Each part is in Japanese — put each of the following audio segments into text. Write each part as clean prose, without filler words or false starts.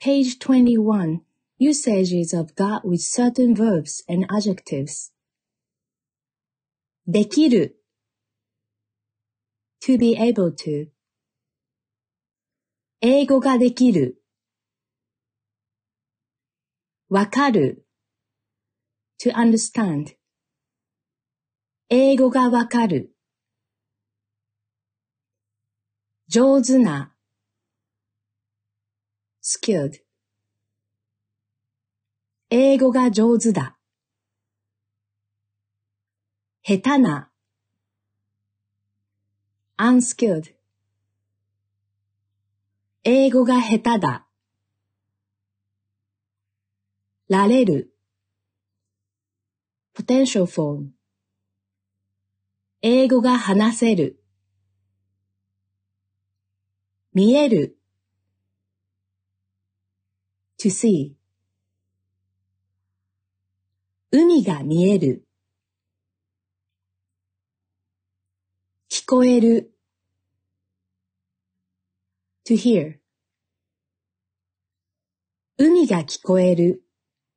Page 21. Usages of got with certain verbs and adjectives. できる to be able to. 英語ができる。わかる to understand. 英語がわかる。上手な skilled. 英語が上手だ。下手な unskilled. 英語が下手だ。られる potential form. 英語が話せる。見える to see. 海が見える。聞こえる to hear. 海が聞こえる。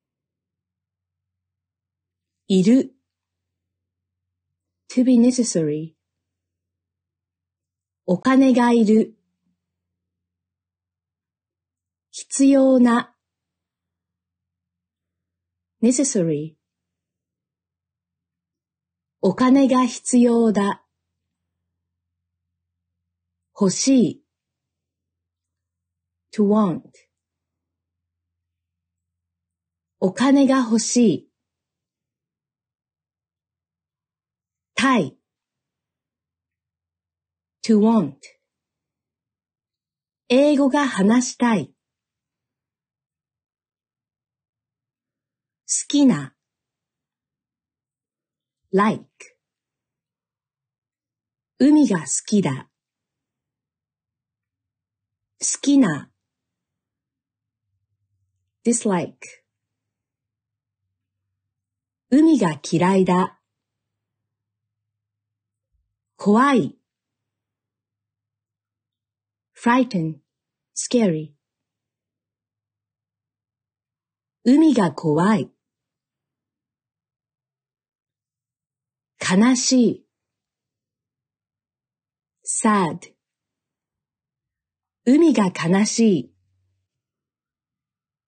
いる to be necessary. お金がいる。必要な necessary. お金が必要だ。欲しい to want. お金が欲しい。たい to want. 英語が話したい。好きな like. 海が好きだ。好きな dislike. 海が嫌いだ。怖い frighten, scary. 海が怖い。悲しい sad. 海が悲しい。